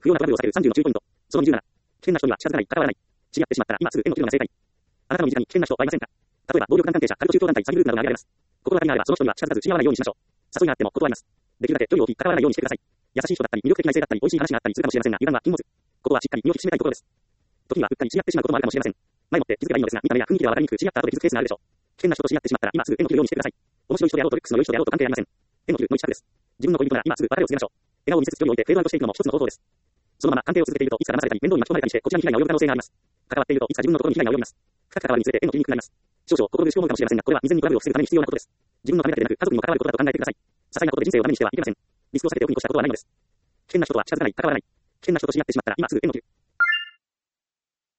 不要なトラブルを避ける30の注意ポイント。その27。危険な人には近づかない、関わらない。知り合ってしまったら今すぐ縁を切るのが正解。あなたの身近に危険な人はいませんか？例えば、暴力団関係者、カルト宗教団体、詐欺グループなどが挙げられます。心当たりがあれば、その人には近づかず知り合わないようにしましょう。誘いがあっても断ります。できるだけ距離を置き、関わらないようにしてください。優しい人だったり、魅力的な異性だったり、美味しい話があったりするかもしれませんが、油断は禁物。ここはしっかり身を引き締めたいところです。時にはうっかり知り合ってしまうこともあるかもしれません。前もって気づけばいいのですが、見た目や雰囲気では分かりにくく、知り合った後で気づくケースがあるでしょう。危険な人と知り合ってしまったら、今すぐ縁を切るようにしてください。面白い人であろうと、ルックスの良い人であろうと関係ありません。縁を切るの一択です。自分の恋人なら今すぐ別れを告げましょう。笑顔を見せつつ距離を置いてフェードアウトしていくのも一つの方法です。そのまま関係を続けていると、いつか騙されたり、面倒に巻き込まれたりして、こちらに被害が及ぶ可能性があります。関わっていると、いつか自分のところに被害が及びます。深く関わるにつれて縁を切りにくくなります。少々心苦しく思うかもしれませんが、これは未然にトラブルを防ぐために必要なことです。自分のためだけでなく、家族にも関わることだと考えてください。些細なことで人生をダメにしてはいけません。リスクを避けておくに越したことはないのです。危険な人とは近づかない、関わらない。危険な人と知り合ってしまったら今すぐ縁を切る。